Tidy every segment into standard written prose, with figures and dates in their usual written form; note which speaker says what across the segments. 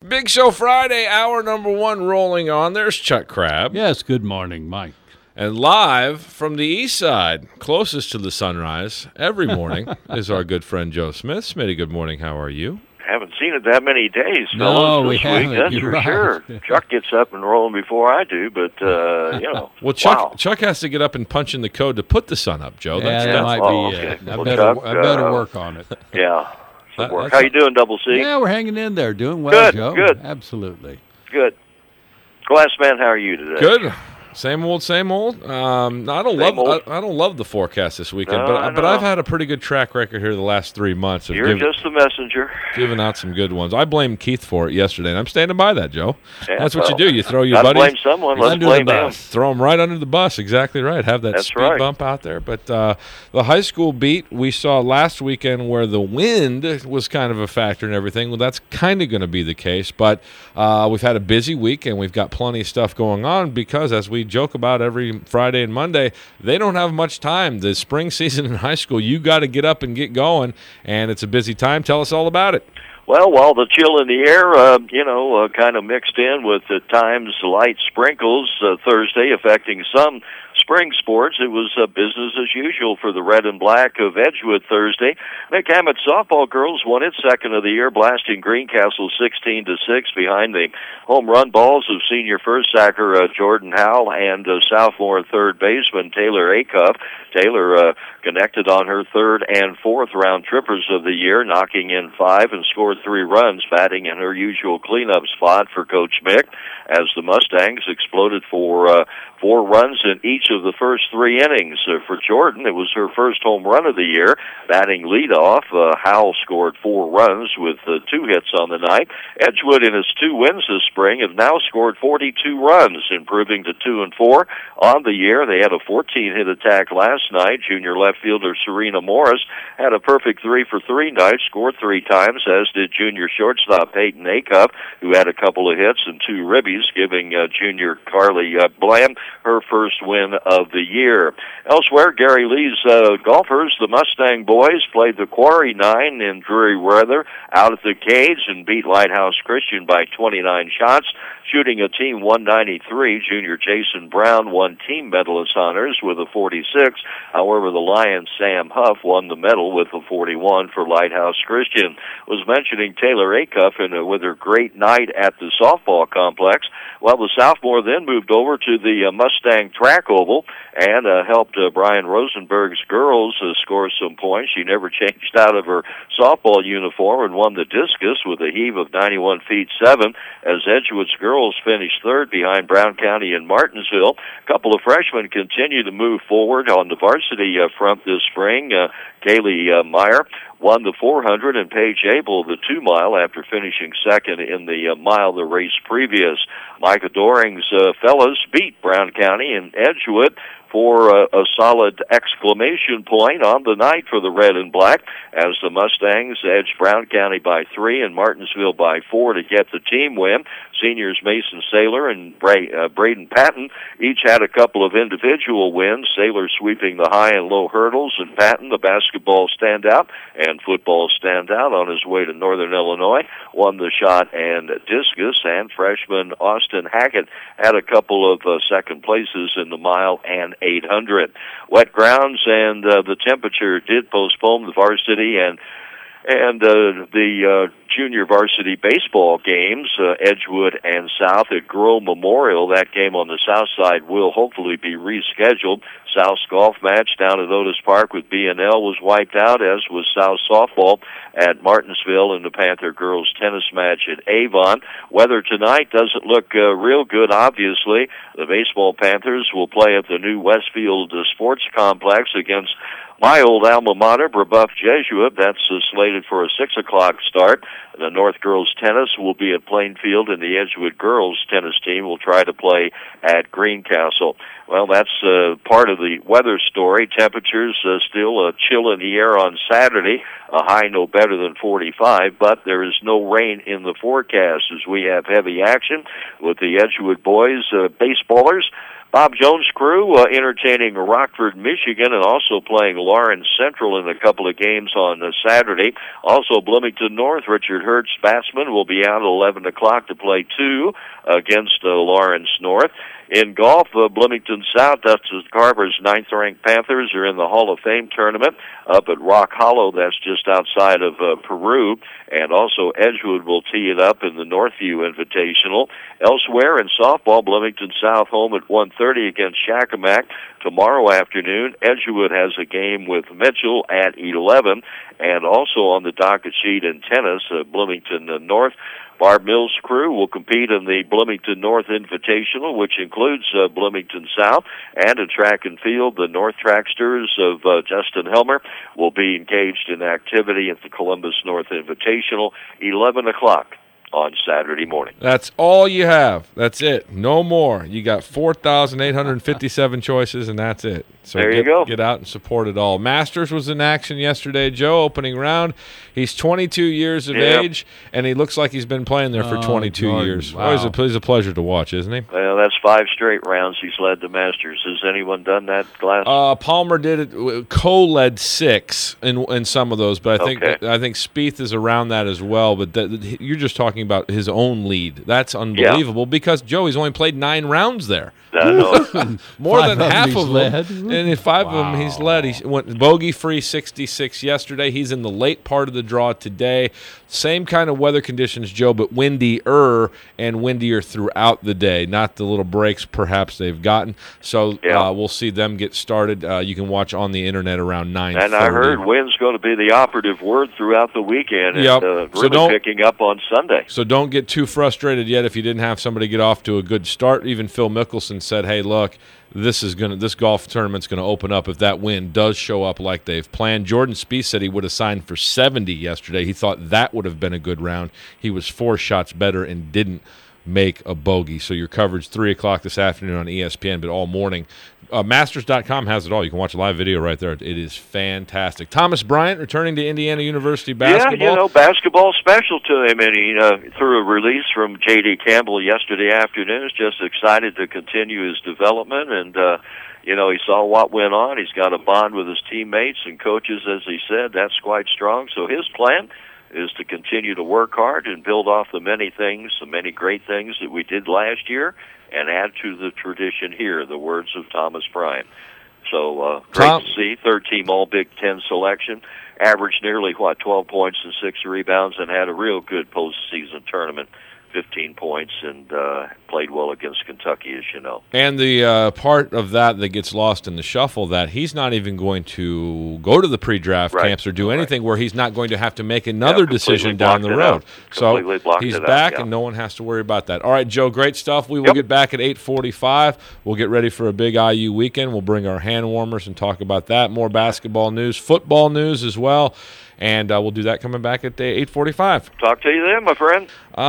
Speaker 1: Big Show Friday, hour number 1 rolling on. There's Chuck Crabb.
Speaker 2: Yes, good morning, Mike.
Speaker 1: And live from the east side, closest to the sunrise, every morning, is our good friend Joe Smith. Smitty, good morning. How are you?
Speaker 3: Haven't seen it that many days,
Speaker 2: No,
Speaker 3: fellas,
Speaker 2: we
Speaker 3: this
Speaker 2: haven't.
Speaker 3: week, that's
Speaker 2: You're
Speaker 3: for
Speaker 2: right.
Speaker 3: sure. Chuck gets up and rolling before I do, but,
Speaker 1: Well, Chuck has to get up and punch in the code to put the sun up, Joe.
Speaker 2: Yeah, that might be
Speaker 3: okay.
Speaker 2: it. I
Speaker 3: Well,
Speaker 2: better
Speaker 3: Chuck,
Speaker 2: work on it.
Speaker 3: Yeah.
Speaker 1: That-
Speaker 3: Work.
Speaker 1: that's-
Speaker 3: How you doing, Double C?
Speaker 2: Yeah, we're hanging in there, doing well,
Speaker 3: Good,
Speaker 2: Joe.
Speaker 3: good.
Speaker 2: Absolutely.
Speaker 3: Good. Glass Man, how are you today?
Speaker 1: Good. Same old, same old. I don't love the forecast this weekend,
Speaker 3: No, I
Speaker 1: but
Speaker 3: know.
Speaker 1: I've had a pretty good track record here the last 3 months of
Speaker 3: You're just the messenger.
Speaker 1: giving out some good ones. I blamed Keith for it yesterday, and I'm standing by that, Joe.
Speaker 3: Yeah,
Speaker 1: That's what you
Speaker 3: well,
Speaker 1: do. You throw your
Speaker 3: gotta
Speaker 1: buddies
Speaker 3: blame someone. Let's
Speaker 2: under the
Speaker 3: blame
Speaker 2: bus.
Speaker 3: him.
Speaker 1: Throw them right under the bus. Exactly right. Have that
Speaker 3: That's
Speaker 1: speed
Speaker 3: right.
Speaker 1: bump out there. But the high school beat we saw last weekend where the wind was kind of a factor and everything. Well, that's kind of going to be the case. But we've had a busy week, and we've got plenty of stuff going on because, as we joke about every Friday and Monday, they don't have much time. The spring season in high school, you got to get up and get going, and it's a busy time. Tell us all about it.
Speaker 3: Well, while the chill in the air, kind of mixed in with at times light sprinkles Thursday affecting some spring sports, it was business as usual for the red and black of Edgewood Thursday. McCammett softball girls won its second of the year, blasting Greencastle 16-6 behind the home run balls of senior first sacker Jordan Howell and sophomore third baseman Taylor Acuff. Taylor connected on her third and fourth round trippers of the year, knocking in 5 and scored 3 runs, batting in her usual cleanup spot for Coach Mick, as the Mustangs exploded for 4 runs in each of the first 3 innings. For Jordan, it was her first home run of the year, batting leadoff. Howell scored 4 runs with 2 hits on the night. Edgewood, in its 2 wins this spring, have now scored 42 runs, improving to 2-4 on the year. They had a 14-hit attack last night. Junior left fielder Serena Morris had a perfect 3-for-3 night, scored 3 times, as did junior shortstop Peyton Acuff, who had a couple of hits and 2 ribbies, giving junior Carly Bland her first win of the year. Elsewhere, Gary Lee's golfers, the Mustang boys, played the Quarry 9 in dreary weather out at the cage and beat Lighthouse Christian by 29 shots, shooting a team 193. Junior Jason Brown won team medalist honors with a 46. However, the Lions' Sam Huff won the medal with a 41 for Lighthouse Christian. Was mentioning Taylor Acuff with her great night at the softball complex. Well, the sophomore then moved over to the Mustang track oval and helped Brian Rosenberg's girls score some points. She never changed out of her softball uniform and won the discus with a heave of 91 feet 7, as Edgewood's girls finished third behind Brown County and Martinsville. A couple of freshmen continue to move forward on the varsity front this spring. Kaylee Meyer won the 400 and Paige Abel the 2-mile after finishing second in the mile the race previous. Micah Doring's fellas beat Brown County and Edgewood for a solid exclamation point on the night for the red and black, as the Mustangs edged Brown County by 3 and Martinsville by 4 to get the team win. Seniors Mason Saylor and Braden Patton each had a couple of individual wins, Saylor sweeping the high and low hurdles, and Patton, the basketball standout and football standout on his way to Northern Illinois, won the shot and discus, and freshman Austin Hackett had a couple of second places in the mile and 800. Wet grounds and the temperature did postpone the varsity and the junior varsity baseball games, Edgewood and South at Grove Memorial. That game on the south side will hopefully be rescheduled. South's golf match down at Otis Park with B&L was wiped out, as was South softball at Martinsville, and the Panther girls tennis match at Avon. Weather tonight doesn't look real good, obviously. The baseball Panthers will play at the new Westfield Sports Complex against my old alma mater, Brebeuf Jesuit. That's slated for a 6 o'clock start. The North girls tennis will be at Plainfield, and the Edgewood girls tennis team will try to play at Greencastle. Well, that's part of the weather story. Temperatures still chill in the air on Saturday, a high no better than 45, but there is no rain in the forecast, as we have heavy action with the Edgewood boys baseballers Bob Jones' crew entertaining Rockford, Michigan, and also playing Lawrence Central in a couple of games on Saturday. Also, Bloomington North, Richard Hertz, batsman, will be out at 11 o'clock to play 2 against Lawrence North. In golf, Bloomington South, Dustin Carver's 9th-ranked Panthers are in the Hall of Fame tournament up at Rock Hollow. That's just outside of Peru. And also Edgewood will tee it up in the Northview Invitational. Elsewhere in softball, Bloomington South home at 1:30 against Shakamak. Tomorrow afternoon, Edgewood has a game with Mitchell at 11. And also on the docket sheet in tennis, Bloomington North, Barb Mills' crew will compete in the Bloomington North Invitational, which includes Bloomington South, and in track and field, the North Tracksters of Justin Helmer will be engaged in activity at the Columbus North Invitational, 11 o'clock on Saturday morning.
Speaker 1: That's all you have. That's it. No more. You got 4,857 choices, and that's it. So
Speaker 3: there you go.
Speaker 1: Get out and support it all. Masters was in action yesterday, Joe, opening round. He's 22 years of age, and he looks like he's been playing there for 22 years.
Speaker 2: Wow.
Speaker 1: Always a pleasure to watch, isn't he?
Speaker 3: Well, that's 5 straight rounds he's led the Masters. Has anyone done that, Glass?
Speaker 1: Palmer did it, co-led 6 in some of those, but I think Spieth is around that as well. But you're just talking about his own lead. That's unbelievable because Joe, he's only played 9 rounds there. More than half of them. And in 5 of them, he's led. He went bogey-free 66 yesterday. He's in the late part of the draw today. Same kind of weather conditions, Joe, but windier and windier throughout the day. Not the little breaks perhaps they've gotten. So we'll see them get started. You can watch on the internet around 9:30.
Speaker 3: And I heard wind's going to be the operative word throughout the weekend.
Speaker 1: Yep.
Speaker 3: And really picking up on Sunday.
Speaker 1: So don't get too frustrated yet if you didn't have somebody get off to a good start. Even Phil Mickelson said, hey, look, this golf tournament's going to open up if that wind does show up like they've planned. Jordan Spieth said he would have signed for 70 yesterday. He thought that would have been a good round. He was 4 shots better and didn't make a bogey. So your coverage 3 o'clock this afternoon on ESPN, but all morning. Masters.com has it all. You can watch a live video right there. It is fantastic. Thomas Bryant returning to Indiana University basketball.
Speaker 3: Yeah, basketball special to him, and he through a release from J.D. Campbell yesterday afternoon, is just excited to continue his development, and he saw what went on. He's got a bond with his teammates and coaches, as he said. That's quite strong. So his plan is to continue to work hard and build off the many great things that we did last year, and add to the tradition here, the words of Thomas Bryant. So great to see. 3rd-team All-Big Ten selection. Averaged nearly, 12 points and 6 rebounds, and had a real good postseason tournament. 15 points, and played well against Kentucky, as you know.
Speaker 1: And the part of that gets lost in the shuffle, that he's not even going to go to the pre-draft camps or do anything where he's not going to have to make another decision down the road. So he's back, and no one has to worry about that. All right, Joe, great stuff. We will get back at 8:45. We'll get ready for a big IU weekend. We'll bring our hand warmers and talk about that. More basketball news, football news as well. And we'll do that coming back at 8:45.
Speaker 3: Talk to you then, my friend.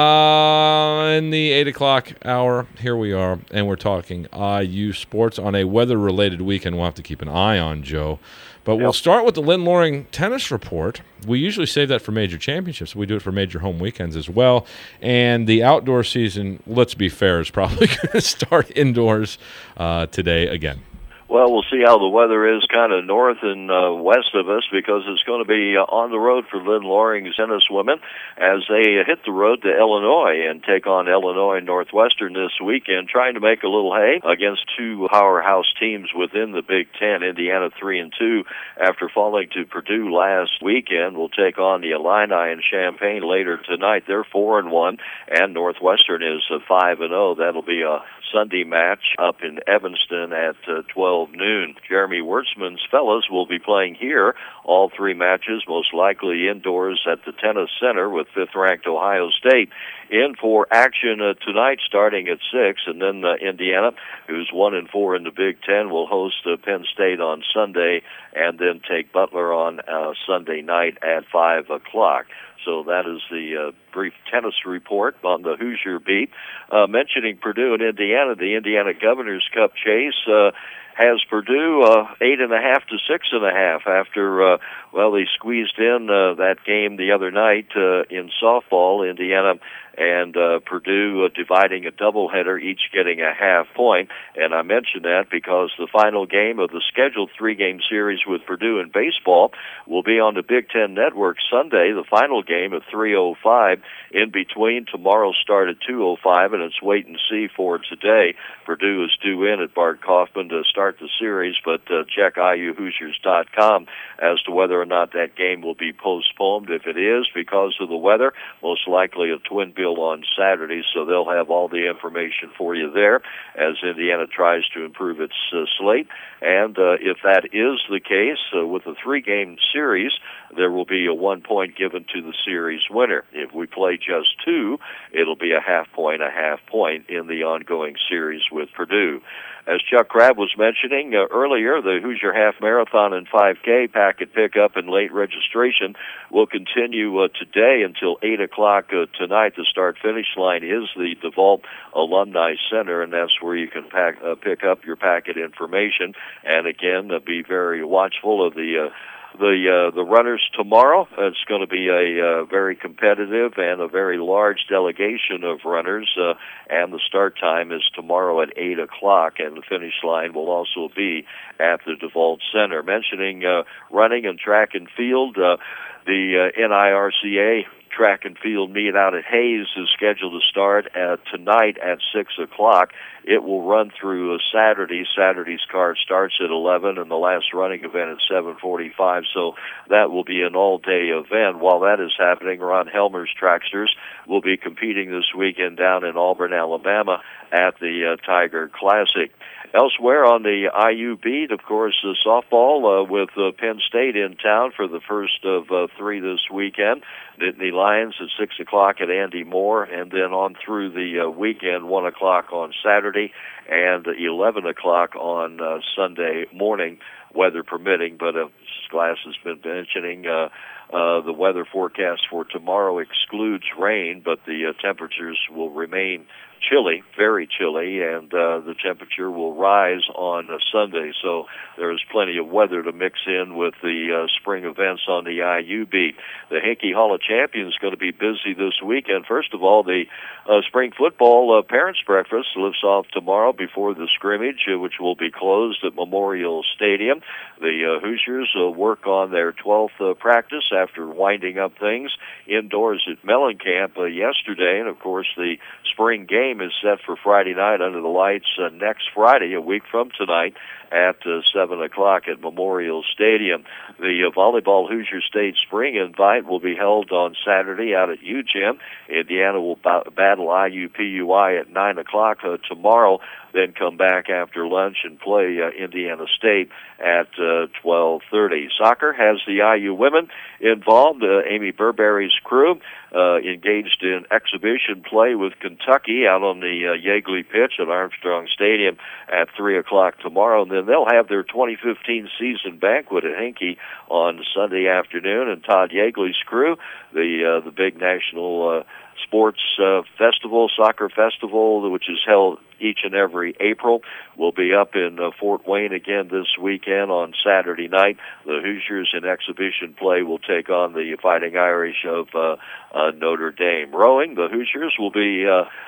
Speaker 1: In the 8 o'clock hour, here we are, and we're talking IU sports on a weather-related weekend we'll have to keep an eye on, Joe. But we'll start with the Lynn Loring tennis report. We usually save that for major championships. We do it for major home weekends as well. And the outdoor season, let's be fair, is probably going to start indoors today again.
Speaker 3: Well, we'll see how the weather is kind of north and west of us, because it's going to be on the road for Lynn Loring's tennis women as they hit the road to Illinois and take on Illinois Northwestern this weekend, trying to make a little hay against 2 powerhouse teams within the Big Ten. Indiana 3-2 after falling to Purdue last weekend. Will take on the Illini in Champaign later tonight. They're 4-1, and Northwestern is 5-0. That'll be a Sunday match up in Evanston at 12 noon. Jeremy Wertzman's fellas will be playing here. All 3 matches most likely indoors at the Tennis Center with 5th-ranked Ohio State in for action tonight starting at 6. And then Indiana, who's 1-4 in the Big Ten, will host Penn State on Sunday and then take Butler on Sunday night at 5 o'clock. So that is the brief tennis report on the Hoosier beat. Mentioning Purdue and Indiana, the Indiana Governor's Cup chase has Purdue 8.5 to 6.5 after they squeezed in that game the other night in softball. Indiana and Purdue dividing a doubleheader, each getting a half point. And I mention that because the final game of the scheduled 3-game series with Purdue in baseball will be on the Big Ten Network Sunday, the final game at 3:05. In between, tomorrow's start at 2:05, and it's wait and see for today. Purdue is due in at Bart Kaufman to start the series, but check IUHoosiers.com as to whether or not that game will be postponed. If it is because of the weather, most likely a twin bill on Saturday, so they'll have all the information for you there as Indiana tries to improve its slate. And if that is the case, with a 3-game series, there will be a 1 point given to the series winner. If we play just 2, it'll be a half point in the ongoing series with Purdue. As Chuck Crabb was mentioning earlier, the Hoosier Half Marathon and 5K packet pickup and late registration will continue today until 8 o'clock tonight. The start-finish line is the DeVault Alumni Center, and that's where you can pick up your packet information. And again, be very watchful of the runners tomorrow. It's going to be a very competitive and a very large delegation of runners, and the start time is tomorrow at 8 o'clock, and the finish line will also be at the DeVault Center. Mentioning running and track and field, the NIRCA track and field meet out at Hayes is scheduled to start tonight at 6 o'clock. It will run through Saturday. Saturday's card starts at 11, and the last running event at 7:45, so that will be an all-day event. While that is happening, Ron Helmer's Tracksters will be competing this weekend down in Auburn, Alabama at the Tiger Classic. Elsewhere on the IU beat, of course, softball with Penn State in town for the first of 3 this weekend. Nittany Lions at 6 o'clock at Andy Moore, and then on through the weekend, 1 o'clock on Saturday and 11 o'clock on Sunday morning, weather permitting. But as Glass has been mentioning, the weather forecast for tomorrow excludes rain, but the temperatures will remain chilly, very chilly, and the temperature will rise on Sunday. So there is plenty of weather to mix in with the spring events on the IU beat. The Hinkey Hall of Champions is going to be busy this weekend. First of all, the spring football parents' breakfast lifts off tomorrow before the scrimmage, which will be closed at Memorial Stadium. The Hoosiers work on their 12th practice after winding up things indoors at Mellencamp yesterday, and of course the spring game is set for Friday night under the lights next Friday, a week from tonight, at 7 o'clock at Memorial Stadium. The volleyball Hoosier State Spring Invite will be held on Saturday out at UGM. Indiana will battle IUPUI at 9 o'clock tomorrow, then come back after lunch and play Indiana State at 12:30. Soccer has the IU women involved. Amy Burberry's crew engaged in exhibition play with Kentucky out on the Yeagley pitch at Armstrong Stadium at 3 o'clock tomorrow. And then they'll have their 2015 season banquet at Hinkey on Sunday afternoon. And Todd Yeagley's crew, the big national sports festival, soccer festival, which is held each and every April, will be up in Fort Wayne again this weekend on Saturday night. The Hoosiers in exhibition play will take on the Fighting Irish of Notre Dame. Rowing, the Hoosiers will be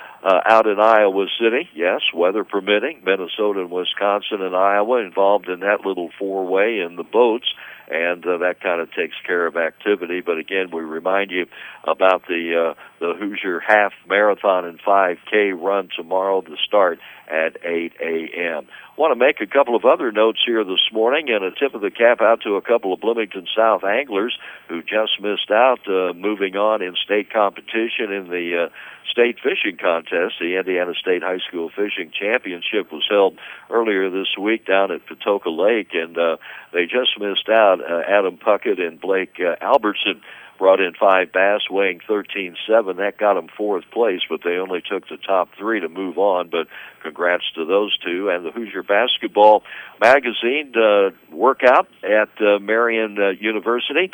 Speaker 3: out in Iowa City, yes, weather permitting. Minnesota and Wisconsin and Iowa involved in that little four-way in the boats, and that kind of takes care of activity. But again, we remind you about the Hoosier Half Marathon and 5K run tomorrow to start at 8 a.m. Want to make a couple of other notes here this morning, and a tip of the cap out to a couple of Bloomington South anglers who just missed out moving on in state competition in the state fishing contest. The Indiana State High School Fishing Championship was held earlier this week down at Patoka Lake, and they just missed out. Adam Puckett and Blake Albertson brought in 5 bass weighing 13.7. That got them 4th place, but they only took the top 3 to move on. But congrats to those two. And the Hoosier Basketball Magazine workout at Marian University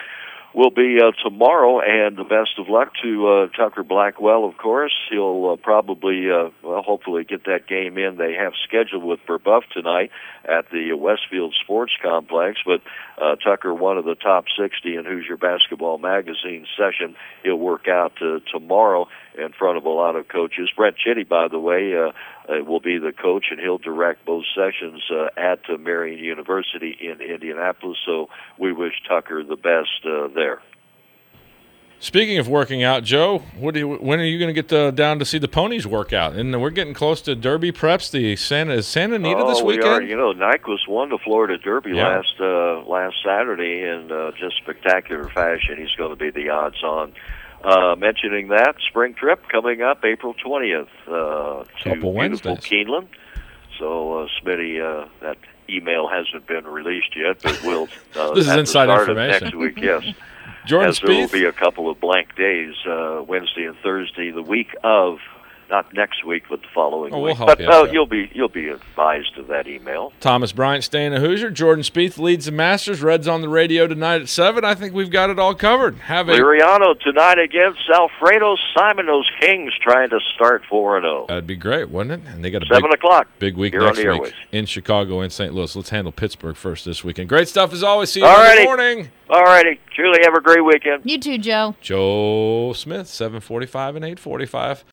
Speaker 3: will be tomorrow, and the best of luck to Tucker Blackwell, of course. He'll probably, hopefully get that game in. They have scheduled with Brebeuf tonight at the Westfield Sports Complex, but Tucker, one of the top 60 in Hoosier Basketball Magazine session, he'll work out tomorrow in front of a lot of coaches. Brent Chitty, by the way, will be the coach, and he'll direct both sessions at Marian University in Indianapolis, so we wish Tucker the best there.
Speaker 1: Speaking of working out, Joe, when are you going to get down to see the ponies work out? And we're getting close to Derby preps. Is Santa Anita this weekend?
Speaker 3: We are. Nyquist won the Florida Derby last Saturday in just spectacular fashion. He's going to be the odds-on. Mentioning that, spring trip coming up April 20th to beautiful Keeneland. So, Smitty, that email hasn't been released yet, but we'll
Speaker 1: this is inside information.
Speaker 3: Next week, yes.
Speaker 1: Jordan
Speaker 3: Spieth. There will be a couple of blank days, Wednesday and Thursday, the week of, not next week, but the following
Speaker 1: we'll
Speaker 3: week.
Speaker 1: Help
Speaker 3: but you'll be advised of that email.
Speaker 1: Thomas Bryant staying a Hoosier. Jordan Spieth leads the Masters. Red's on the radio tonight at 7. I think we've got it all covered.
Speaker 3: Liriano tonight against Alfredo. Simon, those Kings trying to start 4-0.
Speaker 1: That'd be great, wouldn't it? And they got a
Speaker 3: 7 o'clock.
Speaker 1: Big week
Speaker 3: here
Speaker 1: next
Speaker 3: on the
Speaker 1: week
Speaker 3: airways.
Speaker 1: In Chicago and St. Louis. Let's handle Pittsburgh first this weekend. Great stuff as always. See you Monday morning.
Speaker 3: All righty. Julie, have a great weekend.
Speaker 4: You too, Joe.
Speaker 1: Joe Smith, 7:45 and 8:45.